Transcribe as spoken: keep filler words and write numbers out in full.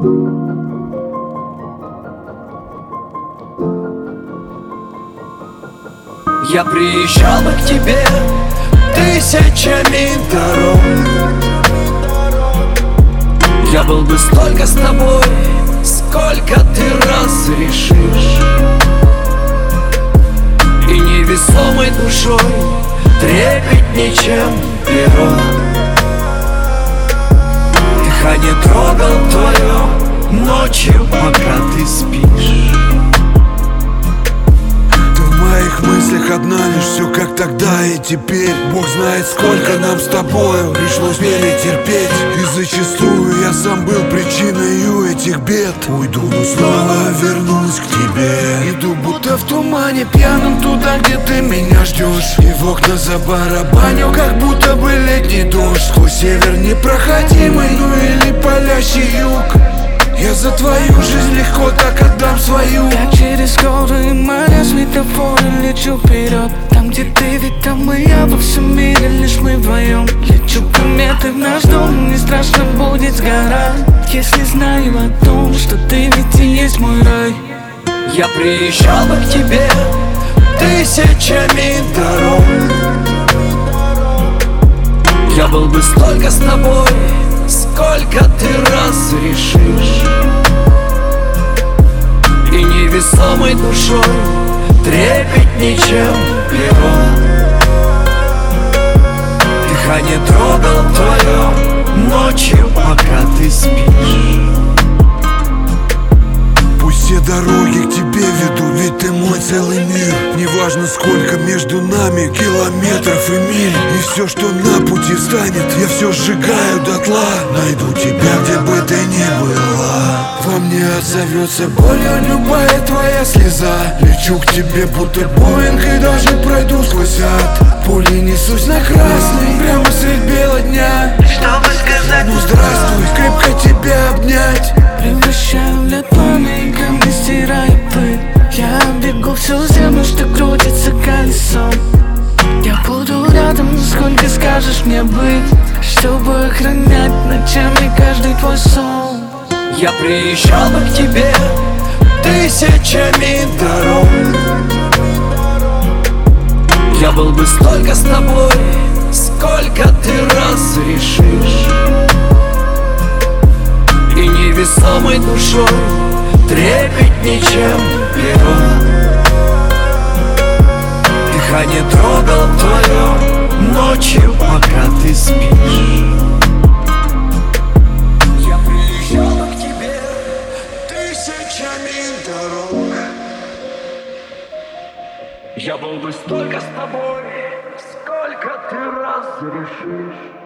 Я приезжал бы к тебе тысячами дорог. Я был бы столько с тобой, сколько ты раз решишь. И невесомой душой трепетней, чем перо. Дыхание трогал твое ночью, пока ты спишь. В моих мыслях одна лишь, все как тогда и теперь. Бог знает, сколько нам с тобою пришлось перетерпеть. И зачастую я сам был причиной этих бед. Уйду, но снова вернусь к тебе. Иду будто в тумане пьяным туда, где ты меня ждешь. И в окна забарабаню, как будто бы летний дождь. Сквозь север непроходимый, ну или палящий юг. Я за твою жизнь легко так отдам свою. Я через горы, моря, светофоры лечу вперед. Там, где ты, ведь там и я, во всем мире лишь мы вдвоем. Лечу кометы в наш дом, не страшно будет сгорать, если знаю о том, что ты ведь и есть мой рай. Я приезжал бы к тебе тысячами дорог. Я был бы столько с тобой, сколько ты раз решишь. И невесомой душой трепетней, чем перо. Дыхание трогал твое ночью, пока ты спишь. Пусть все дороги к тебе ведут, ведь ты мой целый мир. Неважно, сколько между нами километров и миль. И все, что на пути встанет, я все сжигаю дотла. Найду тебя, где бы ты ни была. Во мне отзовется болью любая твоя слеза. Лечу к тебе, будто Боинг, и даже пройду сквозь ад. Пули несусь на красный, прямо средь бела дня, Чтобы сказать ну здравствуй, крепко тебя обнять. Превращаю в лед пламя и камни стираю пыль. Я бегу всю землю, что крутится колесом. Я буду рядом, сколько скажешь мне быть, чтобы охранять ночами каждый твой сон. Я приезжал бы к тебе тысячами дорог. Я был бы столько с тобой, сколько ты раз решишь. И невесомой душой трепетней, чем перо. Дыхание трогал твое ночью, пока ты спишь. Я приезжал к тебе тысячами дорог. Я был бы столько с тобой, сколько ты раз решишь.